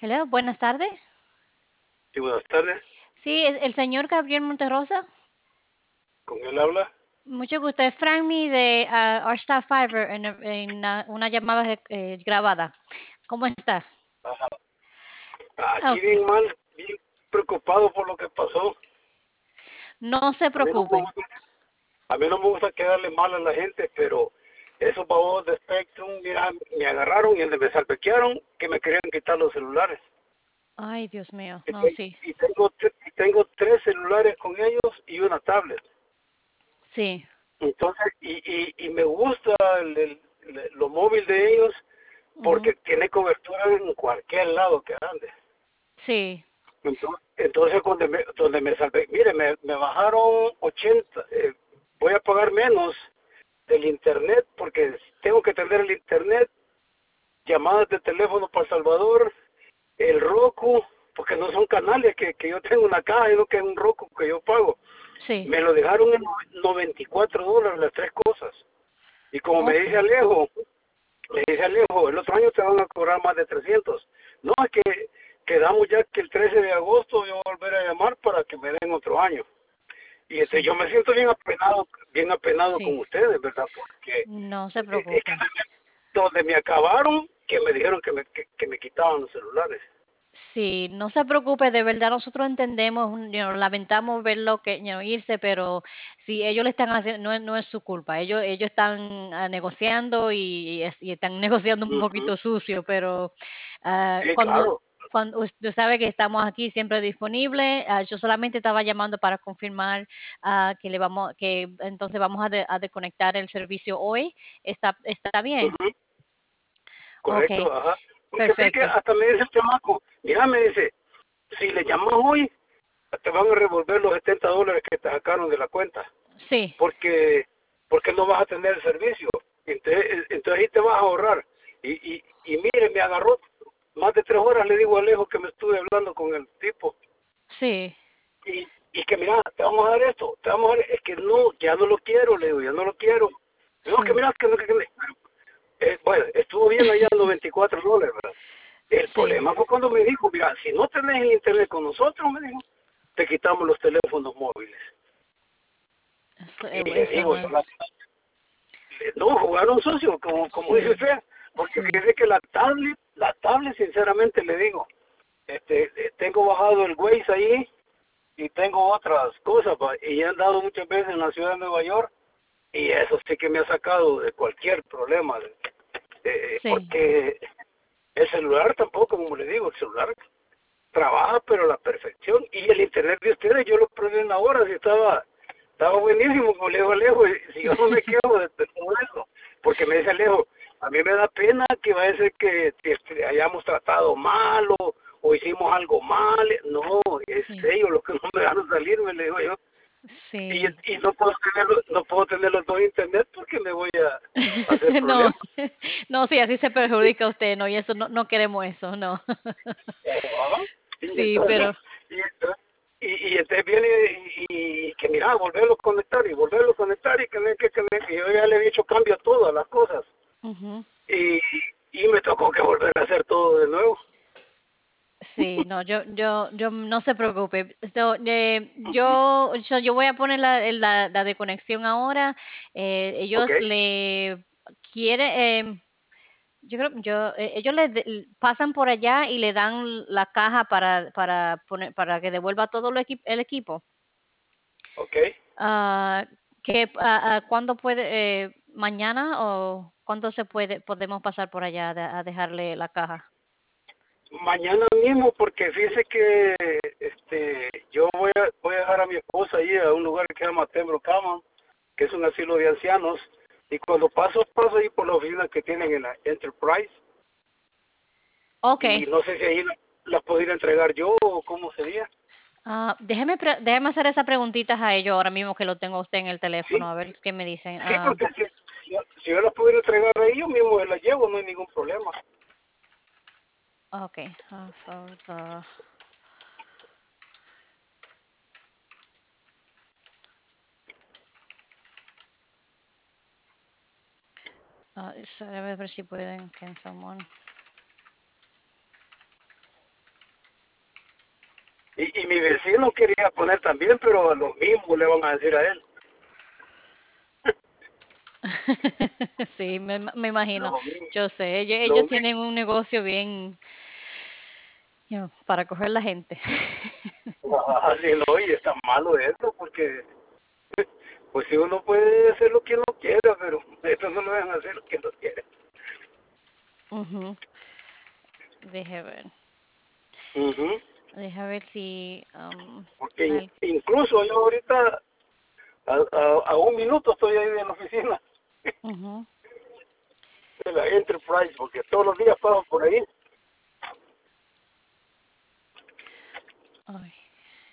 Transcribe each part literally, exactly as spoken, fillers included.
Hello, buenas tardes. Sí, buenas tardes. Sí, es el señor Gabriel Monterrosa. ¿Con él habla? Mucho gusto. Es Franny de ah, Our Staff Fiverr en, en una, una llamada eh, grabada. ¿Cómo está? Ajá. Aquí Ok, bien mal, bien preocupado por lo que pasó. no se A mí no me preocupe. gusta, a mí no me gusta quedarle mal a la gente, pero esos babos de Spectrum, mira, me agarraron y donde me salpequearon que me querían quitar los celulares. Ay, Dios mío. Y, No, te- sí. y tengo, tre- y tengo tres celulares con ellos y una tablet. Sí. Entonces, y, y, y me gusta el, el- el- lo móvil de ellos Ujú. porque tiene cobertura en cualquier lado que ande. Sí. Entonces, entonces donde me, donde me salvé, mire, me, me bajaron ochenta, eh, voy a pagar menos del internet porque tengo que tener el internet, llamadas de teléfono para El Salvador, el Roku, porque no son canales que, que yo tengo una caja, sino que es un Roku que yo pago. Sí. Me lo dejaron en noventa y cuatro dólares las tres cosas. Y como me Ok. dice Alejo, me dice Alejo, el otro año te van a cobrar más de trescientos. No, es que quedamos ya que el trece de agosto yo voy a volver a llamar para que me den otro año. Y este, Sí. yo me siento bien apenado, bien apenado Sí. con ustedes, ¿verdad? Porque No se eh, es que preocupe. donde me acabaron, que me dijeron que me, que, que me quitaban los celulares. Sí, no se preocupe, de verdad nosotros entendemos, you know, lamentamos verlo que, you know, irse, pero si ellos le están haciendo, no es, no es su culpa, ellos, ellos están ah, negociando y, y es- y están negociando un Ujú. poquito sucio, pero ah, Sí, cuando, claro. cuando usted sabe que estamos aquí siempre disponibles, ah, yo solamente estaba llamando para confirmar ah, que le vamos, que entonces vamos a, de- a desconectar el servicio hoy, ¿está, está bien? Ujú. Ok, Correcto, ajá. Porque vi que perfecto. hasta me dice el chamaco, mira, me dice, si le llamas hoy, te van a revolver los setenta dólares que te sacaron de la cuenta. Sí, porque porque no vas a tener el servicio. Entonces, entonces ahí te vas a ahorrar. Y, y, y mire, me agarró más de tres horas, le digo a Alejo que me estuve hablando con el tipo. sí, Y, y que mira, te vamos a dar esto, te vamos a dar, es que no, ya no lo quiero, le digo, ya no lo quiero. No, que sí. mira, que no, que, que eh, bueno, estuvo bien allá noventa y cuatro dólares, ¿verdad? El Sí, problema fue cuando me dijo, mira, si no tenés el internet con nosotros, me dijo, te quitamos los teléfonos móviles. eso, Y eh, le eso digo, no yo, es. no, jugaron sucio, como, como dice Sí, usted, porque sí, fíjese que la tablet, la tablet, sinceramente le digo, este, eh, tengo bajado el Waze ahí y tengo otras cosas, pa, y he andado muchas veces en la ciudad de Nueva York y eso sí que me ha sacado de cualquier problema, eh, sí, porque el celular tampoco, como le digo, el celular trabaja pero a la perfección y el internet de ustedes yo lo prendí en la hora si estaba estaba buenísimo como le digo a Alejo y si yo no me quejo de, de todo eso porque me dice Alejo a mí me da pena que vaya a ser que te, te hayamos tratado mal o, o hicimos algo mal, no, es sí, ellos los que no me dejaron salir, me le digo yo, y, sí. y no puedo tener no puedo tener los dos internet porque me voy a, a hacer No, problemas. no, sí, así se perjudica a usted, no, y eso no, no queremos eso, no. Ajá. Y Sí, entonces, pero, y, y, y entonces viene y, y que mira, volverlo a conectar y volverlo a conectar y que no hay que, que, que yo ya le he dicho cambio a todas las cosas. ujú. Y, y me tocó que volver a hacer todo de nuevo. Sí, no, yo, yo, yo no se preocupe. So, eh, yo, yo, yo voy a poner la, la, la de conexión ahora. Eh, ¿Ok? ellos le quiere, em, yo creo, yo, eh, ellos le de- pasan por allá y le dan la caja para, para poner, para que devuelva todo lo equi- el equipo. ¿Ok? Ah, que, ah, ah, ¿cuándo puede, eh, mañana o cuándo se puede, podemos pasar por allá de- a dejarle la caja? Mañana mismo porque fíjese que este yo voy a, voy a dejar a mi esposa ahí a un lugar que se llama Tembro Cama, que es un asilo de ancianos. Y cuando paso, paso ahí por la oficina que tienen en la Enterprise. Ok, Y no sé si ahí la, la pudiera entregar yo o cómo sería. ah, déjeme, pre- déjeme hacer esas preguntitas a ellos ahora mismo que lo tengo a usted en el teléfono, Sí, a ver qué me dicen. sí, Ah, porque si, si, si yo la pudiera entregar ahí, yo mismo la llevo, no hay ningún problema. ok, half of the- ah, so, a ver si pueden, can someone- Y, y mi vecino quería poner también, pero a lo mismo le van a decir a él. Sí, me, me imagino. Lo mismo. Yo sé, ellos, Lo ellos mismo. tienen un negocio bien, you know, para coger la gente. Así no, y está malo eso, porque pues si uno puede hacer lo que uno quiera, pero eso no lo dejan hacer lo que uno quiere. Ujú. Deje ver, Ujú. deja ver si um, Porque in- al- incluso yo ahorita a, a, a un minuto estoy ahí en la oficina ujú. de la Enterprise, porque todos los días paso por ahí. Ay,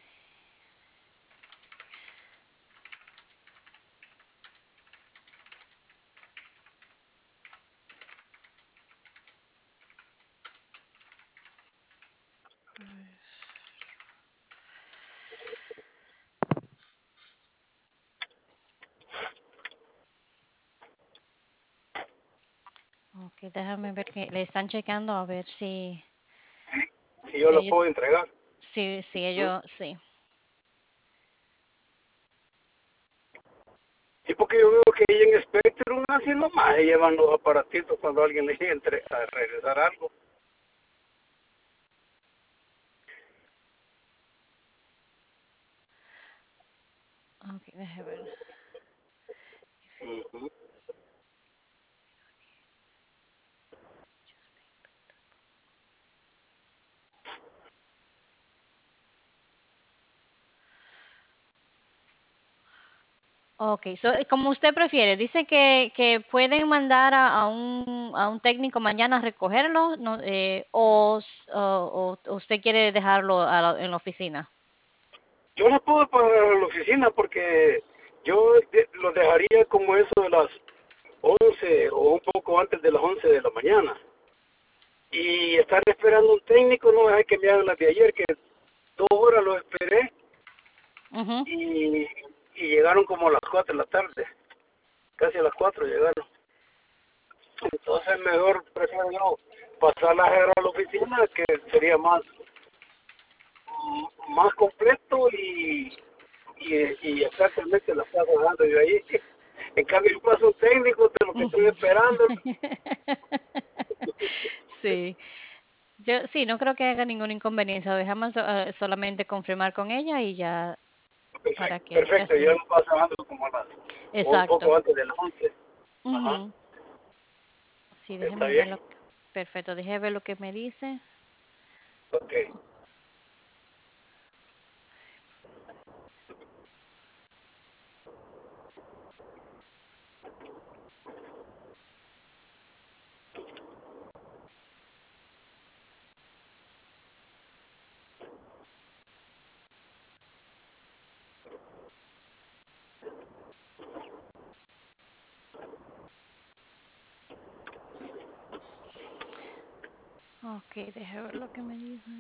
ok, déjame ver que le están checando a ver si, Y yo si lo ellos, puedo entregar. si, si Ujú. ellos, sí. Sí, porque yo veo que ahí en Spectrum así nomás llevan los aparatitos cuando alguien le entre a regresar algo. Ok, déjame ver. Ujú. Ok, so, eh, como usted prefiere, dice que, que pueden mandar a, a un, a un técnico mañana a recogerlo, no, eh, o, s- o- o usted quiere dejarlo a la- en la oficina. Yo no puedo pagar a la oficina porque yo de- lo dejaría como eso de las once o un poco antes de las once de la mañana. Y estar esperando un técnico, no es que me hagan las de ayer, que dos horas lo esperé Ujú. y, y llegaron como a las cuatro de la tarde, casi a las cuatro llegaron. Entonces mejor prefiero yo pasar la guerra a la oficina, que sería más, más completo y, y, y exactamente la está dejando yo ahí. En cambio, yo paso un técnico de lo que estoy Ujú. esperando. Sí, yo sí, no creo que haga ninguna inconveniencia. Dejamos eh, solamente confirmar con ella y ya para Perfecto, que entre perfecto, yo así. lo paso dejando como a las, o un Exacto. poco antes de las once. Ajá, Ujú. Sí, está déjeme ver bien. lo que. Perfecto, déjeme ver lo que me dice. Ok, Ok, déjeme ver lo que me dice.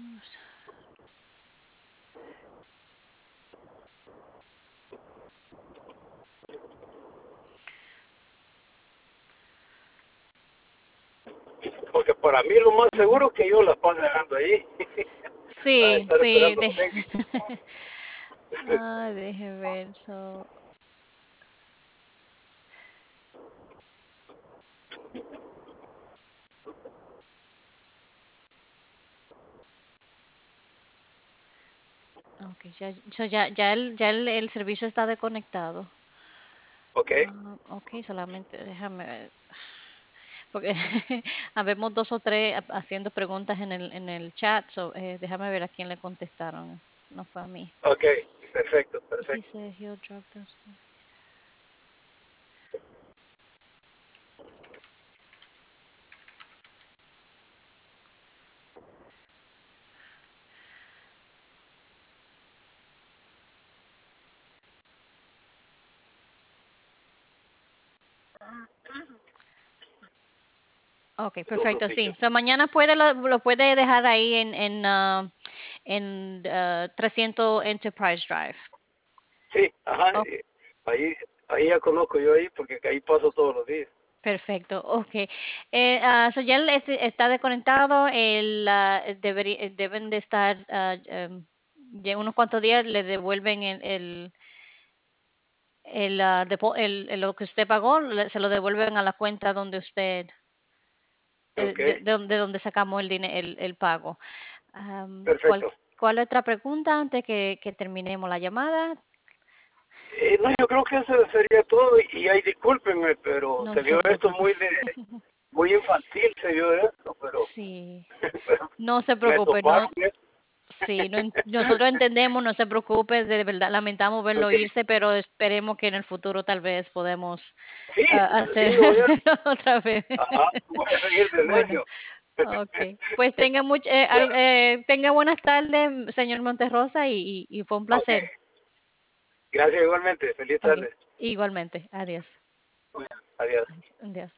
porque para mí lo más seguro es que yo la paso dejando ahí. A Sí, estar sí. esperando De... los técnicos. Ah, deje ver. So, okay, ya, so ya, ya, el, ya el, el servicio está desconectado. Ok, Ah, ok, solamente déjame ver. Porque habemos dos o tres ha- haciendo preguntas en el, en el chat. So, eh, déjame ver a quién le contestaron. No fue a mí. ok, perfecto, He perfecto. said he'll drop those. Ok, Dos perfecto, sí. noticias. So, mañana puede lo, lo puede dejar ahí en, en, ah, en ah, trescientos Enterprise Drive. Sí, ajá, Oh, eh, ahí, ahí ya conozco yo ahí porque ahí paso todos los días. perfecto, ok. Eh, ah, so ya él este- está desconectado, el, ah, deberí- eh, deben de estar ah, em, ya en unos cuantos días le devuelven el, el, el, ah, depo- el- el- lo que usted pagó, le- se lo devuelven a la cuenta donde usted, eh, Ok, de, de donde, de donde sacamos el, dine- el, el pago. Am, ¿cuál, perfecto. cuál otra pregunta antes que, que terminemos la llamada? Eh, no, yo creo que eso sería todo y, y ahí discúlpenme, pero No se se vio esto preocupe. muy de, muy infantil, se vio esto, pero, Sí, pero no se me preocupe, no, toparon. ¿Eh? sí, no en- nosotros entendemos, no se preocupe, de verdad lamentamos verlo Ok, irse, pero esperemos que en el futuro tal vez podemos sí, ah, sí, hacer lo voy a, otra vez. ajá, voy a seguir de Bueno, necio. ok. Pues tenga much- eh, al- Bueno, eh, tenga buenas tardes, señor Monterrosa, y, y y fue un ok, placer. gracias igualmente, feliz Ok, tarde. igualmente. Adiós. Bueno, adiós. Adiós.